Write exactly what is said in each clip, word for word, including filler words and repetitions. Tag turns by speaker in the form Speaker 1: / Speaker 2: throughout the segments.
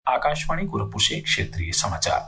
Speaker 1: आकाशवाणी गोरखपुर से क्षेत्रीय समाचार।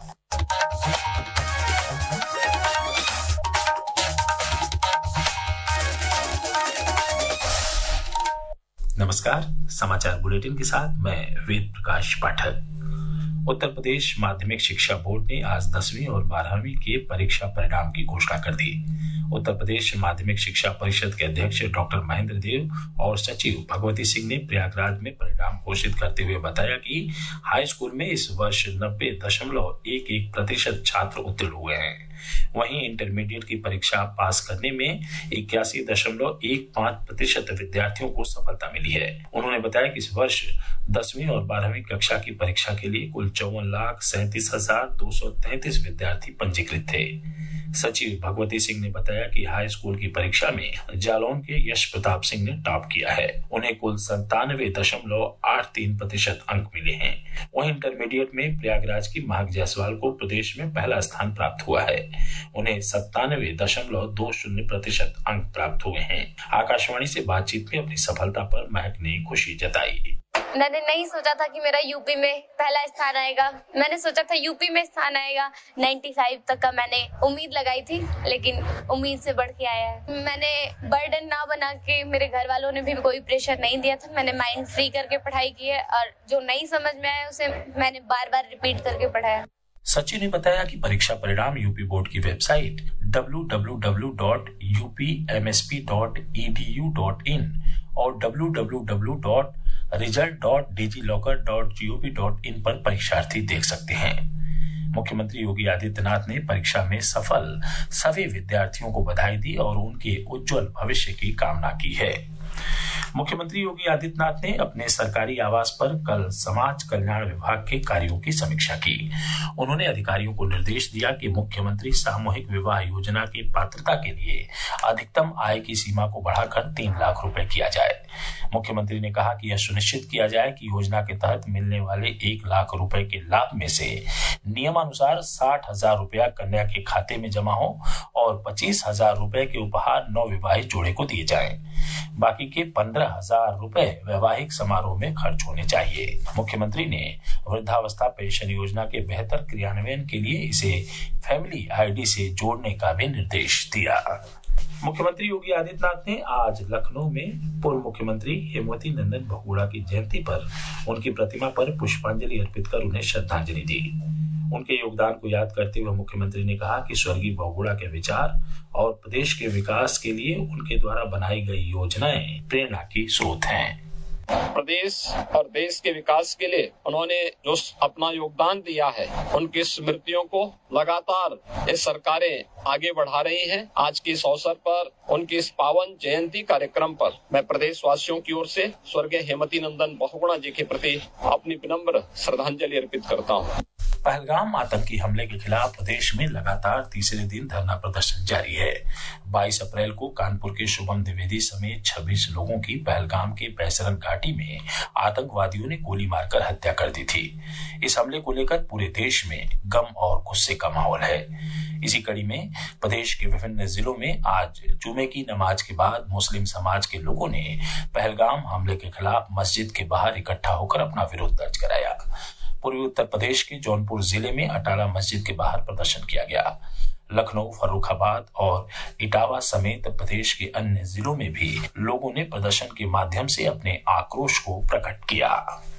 Speaker 1: नमस्कार, समाचार बुलेटिन के साथ मैं वेद प्रकाश पाठक। उत्तर प्रदेश माध्यमिक शिक्षा बोर्ड ने आज दसवीं और बारहवीं के परीक्षा परिणाम की घोषणा कर दी। उत्तर प्रदेश माध्यमिक शिक्षा परिषद के अध्यक्ष डॉक्टर महेंद्र देव और सचिव भगवती सिंह ने प्रयागराज में परिणाम घोषित करते हुए बताया कि हाई स्कूल में इस वर्ष नब्बे दशमलव एक एक प्रतिशत छात्र उत्तीर्ण हुए हैं। वहीं इंटरमीडिएट की परीक्षा पास करने में इक्यासी दशमलव एक पाँच प्रतिशत विद्यार्थियों को सफलता मिली है। उन्होंने बताया कि इस वर्ष दसवीं और बारहवीं कक्षा की परीक्षा के लिए कुल चौवन लाख सैंतीस हजार दो सौ तैंतीस विद्यार्थी पंजीकृत थे। सचिव भगवती सिंह ने बताया कि हाई स्कूल की परीक्षा में जालौन के यश प्रताप सिंह ने टॉप किया है। उन्हें कुल संतानवे दशमलव आठ तीन प्रतिशत अंक मिले हैं। वहीं इंटरमीडिएट में प्रयागराज की महक जायसवाल को प्रदेश में पहला स्थान प्राप्त हुआ है। उन्हें सत्तानवे दशमलव दो शून्य प्रतिशत अंक प्राप्त हुए हैं। आकाशवाणी से बातचीत में अपनी सफलता पर महक ने खुशी जताई।
Speaker 2: मैंने नहीं सोचा था कि मेरा यूपी में पहला स्थान आएगा। मैंने सोचा था यूपी में स्थान आएगा। पचानवे तक का मैंने उम्मीद लगाई थी, लेकिन उम्मीद से बढ़ के आया है। मैंने बर्डन ना बना के, मेरे घर वालों ने भी कोई प्रेशर नहीं दिया था। मैंने माइंड फ्री करके पढ़ाई की है और जो नहीं समझ में आया उसे मैंने बार बार रिपीट करके पढ़ाया।
Speaker 1: सचिव ने बताया कि परीक्षा परिणाम यूपी बोर्ड की website W W W dot U P M S P dot E D U dot in और W W W dot result dot DigiLocker dot G O V dot in पर परीक्षार्थी देख सकते हैं। मुख्यमंत्री योगी आदित्यनाथ ने परीक्षा में सफल सभी विद्यार्थियों को बधाई दी और उनके उज्जवल भविष्य की कामना की है। मुख्यमंत्री योगी आदित्यनाथ ने अपने सरकारी आवास पर कल समाज कल्याण विभाग के कार्यों की समीक्षा की। उन्होंने अधिकारियों को निर्देश दिया कि मुख्यमंत्री सामूहिक विवाह योजना की पात्रता के लिए अधिकतम आय की सीमा को बढ़ाकर तीन लाख रुपए किया जाए। मुख्यमंत्री ने कहा कि यह सुनिश्चित किया जाए कि योजना के तहत मिलने वाले एक लाख रुपए के लाभ में से नियमानुसार साठ हजार रुपया कन्या के खाते में जमा हो और पच्चीस हजार रुपए के उपहार नवविवाहित जोड़े को दिए जाएं। बाकी के पंद्रह हजार रुपए वैवाहिक समारोह में खर्च होने चाहिए। मुख्यमंत्री ने वृद्धावस्था पेंशन योजना के बेहतर क्रियान्वयन के लिए इसे फैमिली आईडी से जोड़ने का भी निर्देश दिया। मुख्यमंत्री योगी आदित्यनाथ ने आज लखनऊ में पूर्व मुख्यमंत्री हेमवती नंदन बहुगुणा की जयंती पर उनकी प्रतिमा पर पुष्पांजलि अर्पित कर उन्हें श्रद्धांजलि दी। उनके योगदान को याद करते हुए मुख्यमंत्री ने कहा कि स्वर्गीय बहुगुणा के विचार और प्रदेश के विकास के लिए उनके द्वारा बनाई गई योजनाएं प्रेरणा की स्रोत हैं।
Speaker 3: प्रदेश और देश के विकास के लिए उन्होंने जो अपना योगदान दिया है, उनकी स्मृतियों को लगातार ये सरकारें आगे बढ़ा रही हैं। आज के इस अवसर पर उनकी इस पावन जयंती कार्यक्रम पर मैं प्रदेशवासियों की ओर से स्वर्गीय हेमवती नंदन बहुगुणा जी के प्रति अपनी विनम्र श्रद्धांजलि अर्पित करता हूँ।
Speaker 1: पहलगाम आतंकी हमले के खिलाफ प्रदेश में लगातार तीसरे दिन धरना प्रदर्शन जारी है। बाईस अप्रैल को कानपुर के शुभम द्विवेदी समेत छब्बीस लोगों की पहलगाम के पैसरन घाटी में आतंकवादियों ने गोली मारकर हत्या कर दी थी। इस हमले को लेकर पूरे देश में गम और गुस्से का माहौल है। इसी कड़ी में प्रदेश के विभिन्न जिलों में आज जुमे की नमाज के बाद मुस्लिम समाज के लोगों ने पहलगाम हमले के खिलाफ मस्जिद के बाहर इकट्ठा होकर अपना विरोध दर्ज कराया। पूर्वी उत्तर प्रदेश के जौनपुर जिले में अटाला मस्जिद के बाहर प्रदर्शन किया गया। लखनऊ, फर्रुखाबाद और इटावा समेत प्रदेश के अन्य जिलों में भी लोगों ने प्रदर्शन के माध्यम से अपने आक्रोश को प्रकट किया।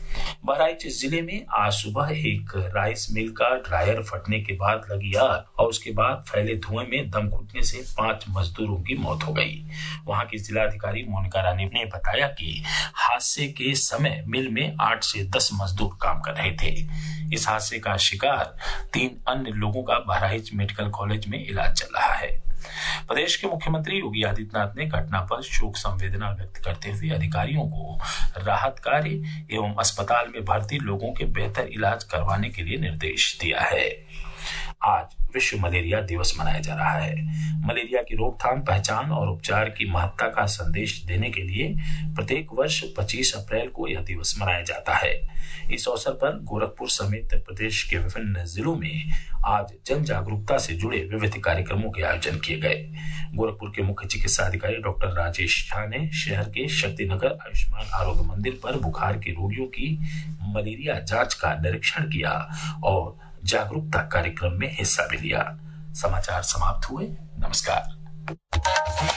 Speaker 1: बहराइच जिले में आज सुबह एक राइस मिल का ड्रायर फटने के बाद लगी आग और उसके बाद फैले धुएं में दम घुटने से पांच मजदूरों की मौत हो गई। वहां की जिलाधिकारी मोनिका रानी ने बताया कि हादसे के समय मिल में आठ से दस मजदूर काम कर रहे थे। इस हादसे का शिकार तीन अन्य लोगों का बहराइच मेडिकल कॉलेज में इलाज चल रहा है। प्रदेश के मुख्यमंत्री योगी आदित्यनाथ ने घटना पर शोक संवेदना व्यक्त करते हुए अधिकारियों को राहत कार्य एवं अस्पताल में भर्ती लोगों के बेहतर इलाज करवाने के लिए निर्देश दिया है। आज विश्व मलेरिया दिवस मनाया जा रहा है। मलेरिया की रोकथाम, पहचान और उपचार की महत्ता का संदेश देने के लिए प्रत्येक वर्ष पच्चीस अप्रैल को यह दिवस मनाया जाता है। इस अवसर पर गोरखपुर समेत प्रदेश के विभिन्न जिलों में आज जन जागरूकता से जुड़े विविध कार्यक्रमों के आयोजन किए गए। गोरखपुर के मुख्य चिकित्सा अधिकारी डॉक्टर राजेश झा ने शहर के शक्तिनगर आयुष्मान आरोग्य मंदिर पर बुखार के रोगियों की मलेरिया जांच का निरीक्षण किया और जागरूकता कार्यक्रम में हिस्सा भी लिया। समाचार समाप्त हुए। नमस्कार।